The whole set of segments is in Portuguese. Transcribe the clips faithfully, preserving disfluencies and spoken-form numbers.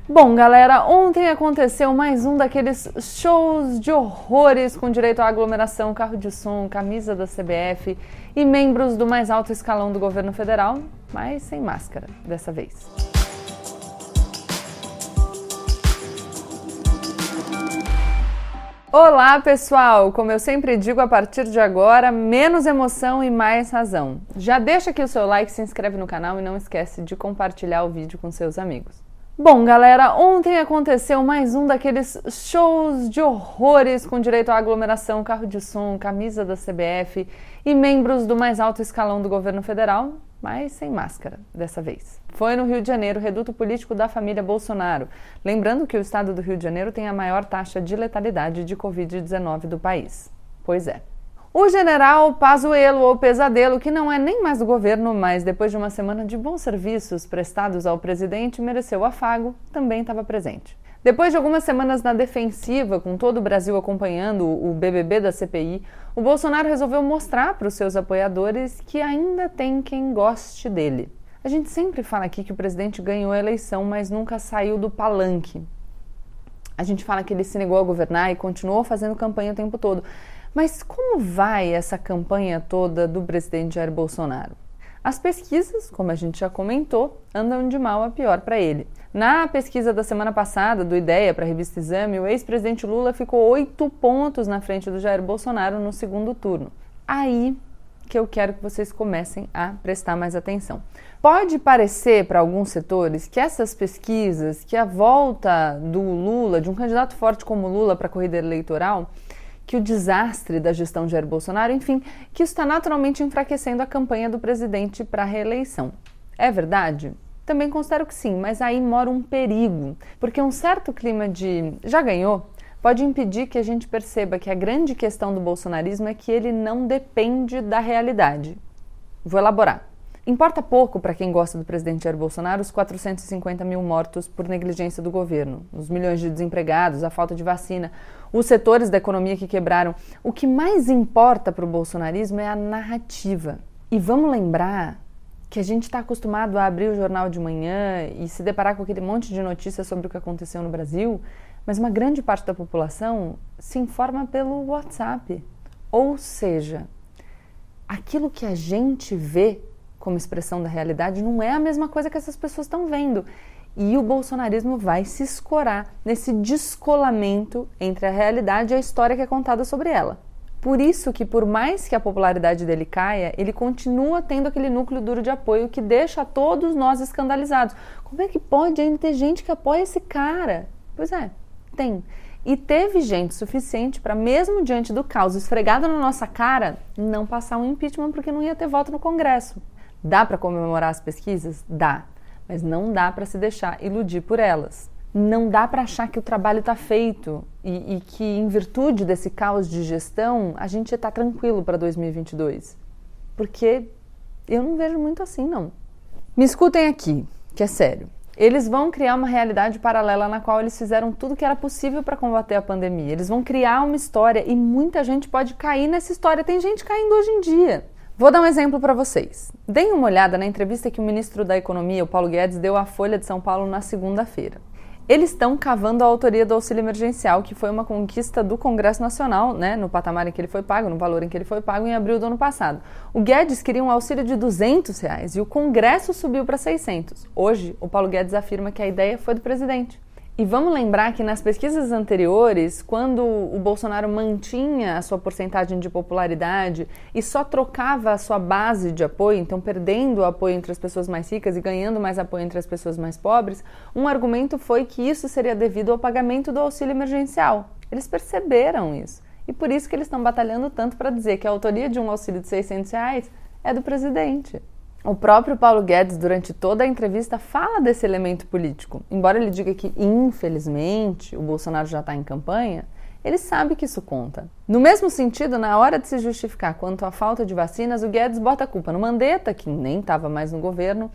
Bom, galera, ontem aconteceu mais um daqueles shows de horrores com direito à aglomeração, carro de som, camisa da C B F e membros do mais alto escalão do governo federal, mas sem máscara dessa vez. Olá, pessoal! Como eu sempre digo, a partir de agora, menos emoção e mais razão. Já deixa aqui o seu like, se inscreve no canal e não esquece de compartilhar o vídeo com seus amigos. Bom, galera, ontem aconteceu mais um daqueles shows de horrores com direito à aglomeração, carro de som, camisa da C B F e membros do mais alto escalão do governo federal, mas sem máscara dessa vez. Foi no Rio de Janeiro, reduto político da família Bolsonaro. Lembrando que o estado do Rio de Janeiro tem a maior taxa de letalidade de covid dezenove do país. Pois é. O general Pazuello, ou Pesadelo, que não é nem mais do governo, mas depois de uma semana de bons serviços prestados ao presidente, mereceu afago, também estava presente. Depois de algumas semanas na defensiva, com todo o Brasil acompanhando o B B B da C P I, o Bolsonaro resolveu mostrar para os seus apoiadores que ainda tem quem goste dele. A gente sempre fala aqui que o presidente ganhou a eleição, mas nunca saiu do palanque. A gente fala que ele se negou a governar e continuou fazendo campanha o tempo todo. Mas como vai essa campanha toda do presidente Jair Bolsonaro? As pesquisas, como a gente já comentou, andam de mal a pior para ele. Na pesquisa da semana passada, do IDEA para a revista Exame, o ex-presidente Lula ficou oito pontos na frente do Jair Bolsonaro no segundo turno. Aí que eu quero que vocês comecem a prestar mais atenção. Pode parecer para alguns setores que essas pesquisas, que a volta do Lula, de um candidato forte como Lula para a corrida eleitoral, que o desastre da gestão de Jair Bolsonaro, enfim, que isso está naturalmente enfraquecendo a campanha do presidente para a reeleição. É verdade? Também considero que sim, mas aí mora um perigo, porque um certo clima de já ganhou pode impedir que a gente perceba que a grande questão do bolsonarismo é que ele não depende da realidade. Vou elaborar. Importa pouco para quem gosta do presidente Jair Bolsonaro os quatrocentos e cinquenta mil mortos por negligência do governo, os milhões de desempregados, a falta de vacina, os setores da economia que quebraram. O que mais importa para o bolsonarismo é a narrativa. E vamos lembrar que a gente está acostumado a abrir o jornal de manhã e se deparar com aquele monte de notícias sobre o que aconteceu no Brasil, mas uma grande parte da população se informa pelo WhatsApp. Ou seja, aquilo que a gente vê como expressão da realidade não é a mesma coisa que essas pessoas estão vendo. E o bolsonarismo vai se escorar nesse descolamento entre a realidade e a história que é contada sobre ela. Por isso que, por mais que a popularidade dele caia, ele continua tendo aquele núcleo duro de apoio que deixa todos nós escandalizados. Como é que pode ainda ter gente que apoia esse cara? Pois é, tem. E teve gente suficiente para, mesmo diante do caos esfregado na nossa cara, não passar um impeachment porque não ia ter voto no Congresso. Dá para comemorar as pesquisas? Dá. Mas não dá para se deixar iludir por elas. Não dá para achar que o trabalho está feito e, e que, em virtude desse caos de gestão, a gente está tranquilo para dois mil e vinte e dois. Porque eu não vejo muito assim, não. Me escutem aqui, que é sério. Eles vão criar uma realidade paralela na qual eles fizeram tudo que era possível para combater a pandemia. Eles vão criar uma história e muita gente pode cair nessa história. Tem gente caindo hoje em dia. Vou dar um exemplo para vocês. Deem uma olhada na entrevista que o ministro da Economia, o Paulo Guedes, deu à Folha de São Paulo na segunda-feira. Eles estão cavando a autoria do auxílio emergencial, que foi uma conquista do Congresso Nacional, né, no patamar em que ele foi pago, no valor em que ele foi pago em abril do ano passado. O Guedes queria um auxílio de duzentos reais e o Congresso subiu para seiscentos. Hoje, o Paulo Guedes afirma que a ideia foi do presidente. E vamos lembrar que nas pesquisas anteriores, quando o Bolsonaro mantinha a sua porcentagem de popularidade e só trocava a sua base de apoio, então perdendo o apoio entre as pessoas mais ricas e ganhando mais apoio entre as pessoas mais pobres, um argumento foi que isso seria devido ao pagamento do auxílio emergencial. Eles perceberam isso. E por isso que eles estão batalhando tanto para dizer que a autoria de um auxílio de seiscentos reais é do presidente. O próprio Paulo Guedes, durante toda a entrevista, fala desse elemento político. Embora ele diga que, infelizmente, o Bolsonaro já está em campanha, ele sabe que isso conta. No mesmo sentido, na hora de se justificar quanto à falta de vacinas, o Guedes bota a culpa no Mandetta, que nem estava mais no governo,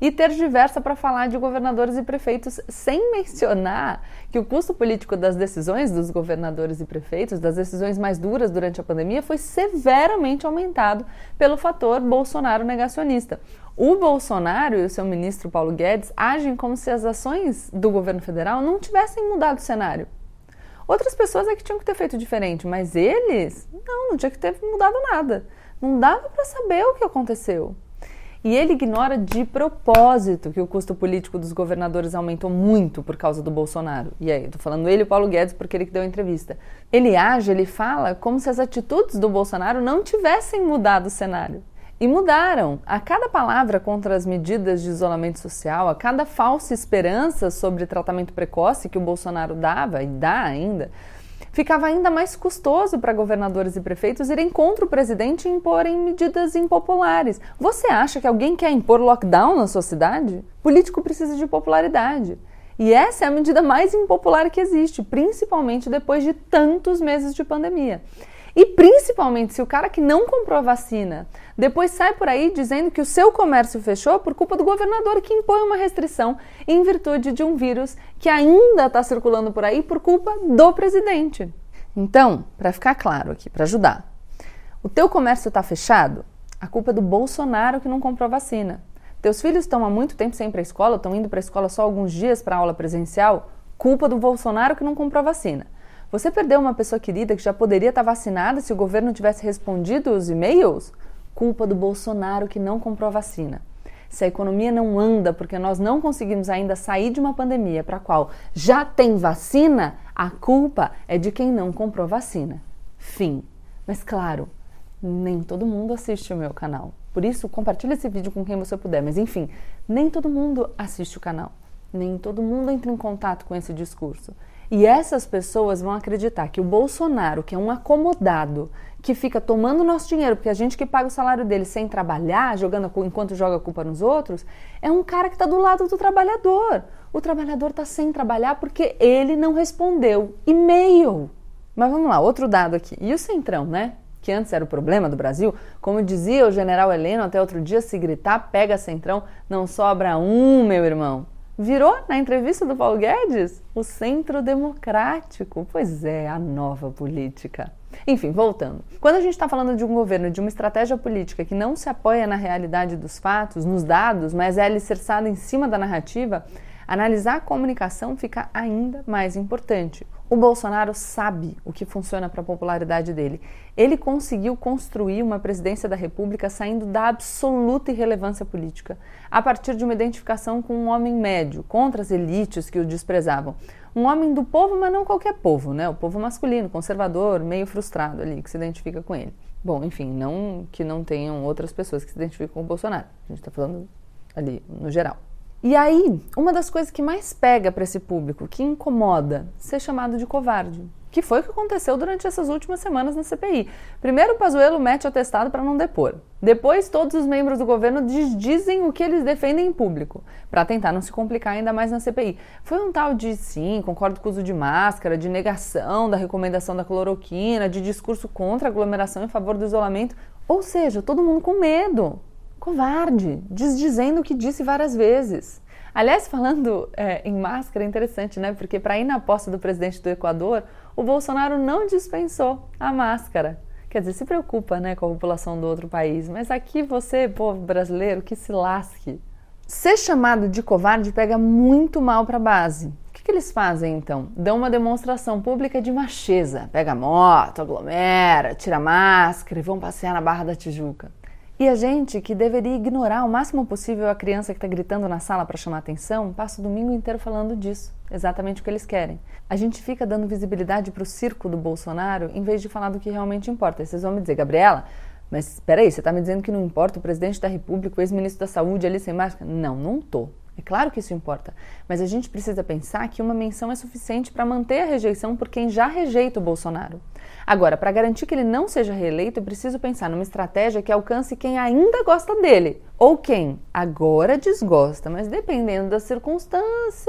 e tergiversa para falar de governadores e prefeitos, sem mencionar que o custo político das decisões dos governadores e prefeitos, das decisões mais duras durante a pandemia, foi severamente aumentado pelo fator Bolsonaro negacionista. O Bolsonaro e o seu ministro Paulo Guedes agem como se as ações do governo federal não tivessem mudado o cenário. Outras pessoas é que tinham que ter feito diferente, mas eles, não, não tinha que ter mudado nada. Não dava para saber o que aconteceu. E ele ignora de propósito que o custo político dos governadores aumentou muito por causa do Bolsonaro. E aí, eu tô falando ele e o Paulo Guedes porque ele que deu a entrevista. Ele age, ele fala como se as atitudes do Bolsonaro não tivessem mudado o cenário. E mudaram. A cada palavra contra as medidas de isolamento social, a cada falsa esperança sobre tratamento precoce que o Bolsonaro dava e dá ainda, ficava ainda mais custoso para governadores e prefeitos irem contra o presidente e imporem medidas impopulares. Você acha que alguém quer impor lockdown na sua cidade? Político precisa de popularidade. E essa é a medida mais impopular que existe, principalmente depois de tantos meses de pandemia. E principalmente se o cara que não comprou a vacina depois sai por aí dizendo que o seu comércio fechou por culpa do governador que impõe uma restrição em virtude de um vírus que ainda está circulando por aí por culpa do presidente. Então, para ficar claro aqui, para ajudar, o teu comércio está fechado? A culpa é do Bolsonaro que não comprou a vacina. Teus filhos estão há muito tempo sem ir para a escola, estão indo para a escola só alguns dias para aula presencial? Culpa do Bolsonaro que não comprou a vacina. Você perdeu uma pessoa querida que já poderia estar vacinada se o governo tivesse respondido os e-mails? Culpa do Bolsonaro que não comprou a vacina. Se a economia não anda porque nós não conseguimos ainda sair de uma pandemia para a qual já tem vacina, a culpa é de quem não comprou vacina. Fim. Mas claro, nem todo mundo assiste o meu canal. Por isso, compartilhe esse vídeo com quem você puder. Mas enfim, nem todo mundo assiste o canal. Nem todo mundo entra em contato com esse discurso. E essas pessoas vão acreditar que o Bolsonaro, que é um acomodado, que fica tomando nosso dinheiro, porque a gente que paga o salário dele sem trabalhar, jogando enquanto joga a culpa nos outros, é um cara que está do lado do trabalhador. O trabalhador está sem trabalhar porque ele não respondeu e-mail. Mas vamos lá, outro dado aqui. E o Centrão, né? Que antes era o problema do Brasil, como dizia o general Heleno até outro dia, se gritar, pega Centrão, não sobra um, meu irmão. Virou, na entrevista do Paulo Guedes, o Centro Democrático. Pois é, a nova política. Enfim, voltando. Quando a gente está falando de um governo, de uma estratégia política que não se apoia na realidade dos fatos, nos dados, mas é alicerçada em cima da narrativa, analisar a comunicação fica ainda mais importante. O Bolsonaro sabe o que funciona para a popularidade dele. Ele conseguiu construir uma presidência da República saindo da absoluta irrelevância política, a partir de uma identificação com um homem médio, contra as elites que o desprezavam. Um homem do povo, mas não qualquer povo, né? O povo masculino, conservador, meio frustrado ali, que se identifica com ele. Bom, enfim, não que não tenham outras pessoas que se identificam com o Bolsonaro. A gente está falando ali, no geral. E aí, uma das coisas que mais pega para esse público, que incomoda, ser chamado de covarde. Que foi o que aconteceu durante essas últimas semanas na C P I. Primeiro o Pazuello mete o atestado para não depor. Depois todos os membros do governo dizem o que eles defendem em público, para tentar não se complicar ainda mais na C P I. Foi um tal de sim, concordo com o uso de máscara, de negação da recomendação da cloroquina, de discurso contra a aglomeração em favor do isolamento. Ou seja, todo mundo com medo. Covarde, desdizendo o que disse várias vezes. Aliás, falando é, em máscara, é interessante, né? Porque para ir na posse do presidente do Equador, o Bolsonaro não dispensou a máscara. Quer dizer, se preocupa, né, com a população do outro país. Mas aqui você, povo brasileiro, que se lasque. Ser chamado de covarde pega muito mal para a base. O que, que eles fazem, então? Dão uma demonstração pública de macheza. Pega a moto, aglomera, tira a máscara e vão passear na Barra da Tijuca. E a gente, que deveria ignorar o máximo possível a criança que está gritando na sala para chamar atenção, passa o domingo inteiro falando disso, exatamente o que eles querem. A gente fica dando visibilidade para o circo do Bolsonaro em vez de falar do que realmente importa. E vocês vão me dizer, Gabriela, mas espera aí, você está me dizendo que não importa o presidente da República, o ex-ministro da Saúde ali sem máscara? Não, não tô. É claro que isso importa, mas a gente precisa pensar que uma menção é suficiente para manter a rejeição por quem já rejeita o Bolsonaro. Agora, para garantir que ele não seja reeleito, é preciso pensar numa estratégia que alcance quem ainda gosta dele, ou quem agora desgosta, mas dependendo da circunstância,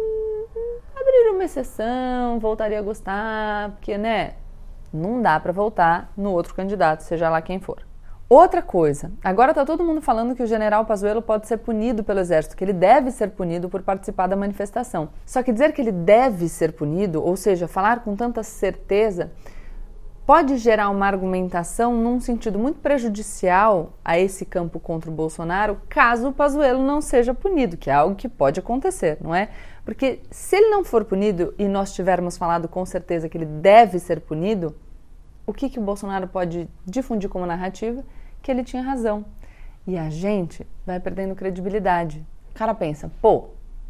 abrir uma exceção, voltaria a gostar, porque, né, não dá para voltar no outro candidato, seja lá quem for. Outra coisa, agora tá todo mundo falando que o general Pazuello pode ser punido pelo exército, que ele deve ser punido por participar da manifestação. Só que dizer que ele deve ser punido, ou seja, falar com tanta certeza, pode gerar uma argumentação num sentido muito prejudicial a esse campo contra o Bolsonaro, caso o Pazuello não seja punido, que é algo que pode acontecer, não é? Porque se ele não for punido e nós tivermos falado com certeza que ele deve ser punido, o que, que o Bolsonaro pode difundir como narrativa? Que ele tinha razão. E a gente vai perdendo credibilidade. O cara pensa, pô,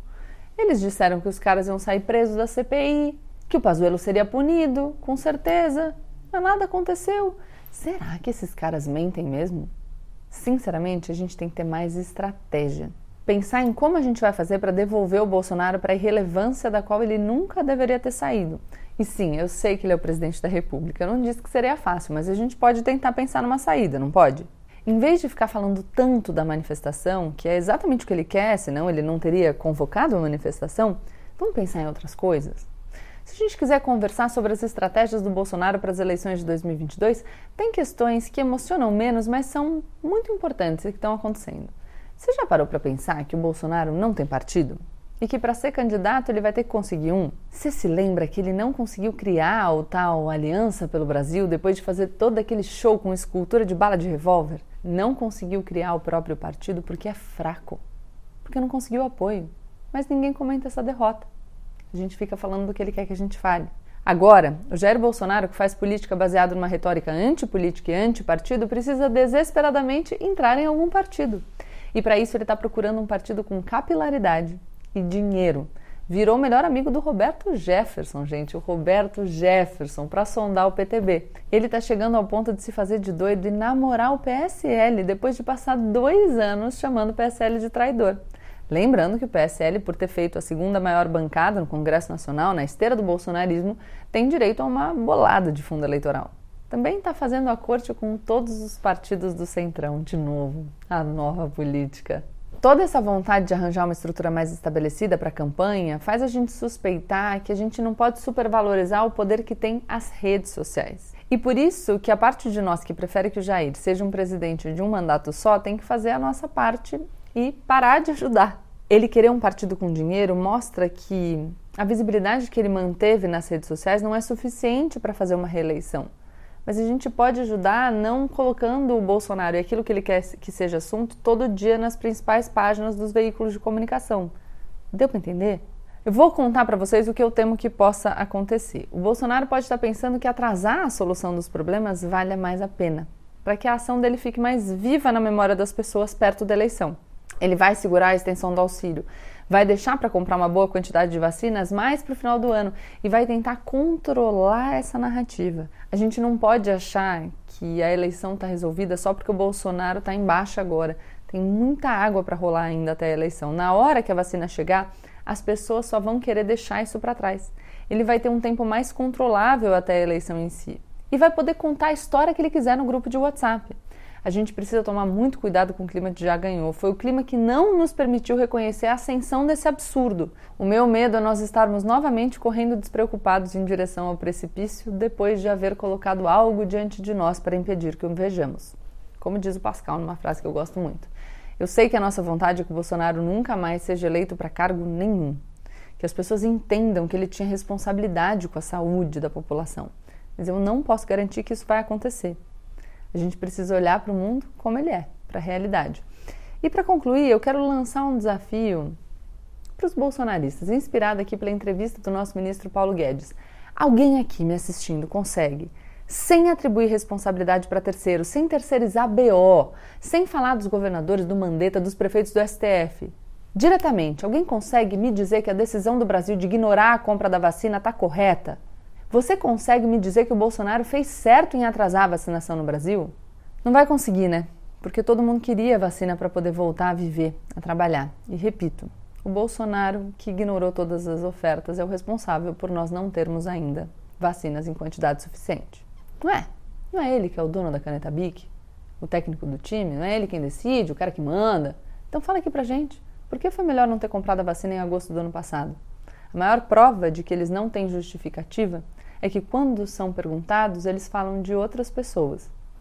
eles disseram que os caras iam sair presos da C P I, que o Pazuello seria punido, com certeza, mas nada aconteceu. Será que esses caras mentem mesmo? Sinceramente, a gente tem que ter mais estratégia. Pensar em como a gente vai fazer para devolver o Bolsonaro para a irrelevância da qual ele nunca deveria ter saído. E sim, eu sei que ele é o presidente da República, eu não disse que seria fácil, mas a gente pode tentar pensar numa saída, não pode? Em vez de ficar falando tanto da manifestação, que é exatamente o que ele quer, senão ele não teria convocado a manifestação, vamos pensar em outras coisas? Se a gente quiser conversar sobre as estratégias do Bolsonaro para as eleições de dois mil e vinte e dois, tem questões que emocionam menos, mas são muito importantes e que estão acontecendo. Você já parou para pensar que o Bolsonaro não tem partido? E que para ser candidato ele vai ter que conseguir um? Você se lembra que ele não conseguiu criar o tal Aliança pelo Brasil depois de fazer todo aquele show com escultura de bala de revólver? Não conseguiu criar o próprio partido porque é fraco, porque não conseguiu apoio. Mas ninguém comenta essa derrota. A gente fica falando do que ele quer que a gente fale. Agora, o Jair Bolsonaro, que faz política baseada numa retórica antipolítica e antipartido, precisa desesperadamente entrar em algum partido. E para isso ele está procurando um partido com capilaridade e dinheiro. Virou o melhor amigo do Roberto Jefferson, gente, o Roberto Jefferson, para sondar o P T B. Ele está chegando ao ponto de se fazer de doido e namorar o P S L, depois de passar dois anos chamando o P S L de traidor. Lembrando que o P S L, por ter feito a segunda maior bancada no Congresso Nacional, na esteira do bolsonarismo, tem direito a uma bolada de fundo eleitoral. Também está fazendo a corte com todos os partidos do Centrão, de novo, a nova política. Toda essa vontade de arranjar uma estrutura mais estabelecida para a campanha faz a gente suspeitar que a gente não pode supervalorizar o poder que tem as redes sociais. E por isso que a parte de nós que prefere que o Jair seja um presidente de um mandato só tem que fazer a nossa parte e parar de ajudar. Ele querer um partido com dinheiro mostra que a visibilidade que ele manteve nas redes sociais não é suficiente para fazer uma reeleição. Mas a gente pode ajudar não colocando o Bolsonaro e aquilo que ele quer que seja assunto todo dia nas principais páginas dos veículos de comunicação. Deu para entender? Eu vou contar para vocês o que eu temo que possa acontecer. O Bolsonaro pode estar pensando que atrasar a solução dos problemas vale mais a pena, para que a ação dele fique mais viva na memória das pessoas perto da eleição. Ele vai segurar a extensão do auxílio, vai deixar para comprar uma boa quantidade de vacinas mais para o final do ano e vai tentar controlar essa narrativa. A gente não pode achar que a eleição está resolvida só porque o Bolsonaro está em baixa agora. Tem muita água para rolar ainda até a eleição. Na hora que a vacina chegar, as pessoas só vão querer deixar isso para trás. Ele vai ter um tempo mais controlável até a eleição em si e vai poder contar a história que ele quiser no grupo de WhatsApp. A gente precisa tomar muito cuidado com o clima que já ganhou. Foi o clima que não nos permitiu reconhecer a ascensão desse absurdo. O meu medo é nós estarmos novamente correndo despreocupados em direção ao precipício depois de haver colocado algo diante de nós para impedir que o vejamos. Como diz o Pascal numa frase que eu gosto muito. Eu sei que a nossa vontade é que o Bolsonaro nunca mais seja eleito para cargo nenhum. Que as pessoas entendam que ele tinha responsabilidade com a saúde da população. Mas eu não posso garantir que isso vai acontecer. A gente precisa olhar para o mundo como ele é, para a realidade. E para concluir, eu quero lançar um desafio para os bolsonaristas, inspirado aqui pela entrevista do nosso ministro Paulo Guedes. Alguém aqui me assistindo consegue, sem atribuir responsabilidade para terceiros, sem terceirizar B O, sem falar dos governadores, do Mandetta, dos prefeitos do S T F, diretamente, alguém consegue me dizer que a decisão do Brasil de ignorar a compra da vacina está correta? Você consegue me dizer que o Bolsonaro fez certo em atrasar a vacinação no Brasil? Não vai conseguir, né? Porque todo mundo queria a vacina para poder voltar a viver, a trabalhar. E repito, o Bolsonaro, que ignorou todas as ofertas, é o responsável por nós não termos ainda vacinas em quantidade suficiente. Não é? Não é ele que é o dono da caneta Bic? O técnico do time? Não é ele quem decide? O cara que manda? Então fala aqui pra gente. Por que foi melhor não ter comprado a vacina em agosto do ano passado? A maior prova de que eles não têm justificativa é que quando são perguntados, eles falam de outras pessoas.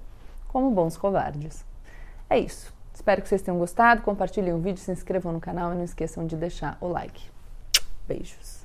como bons covardes. É isso. Espero que vocês tenham gostado. Compartilhem o vídeo, se inscrevam no canal e não esqueçam de deixar o like. Beijos.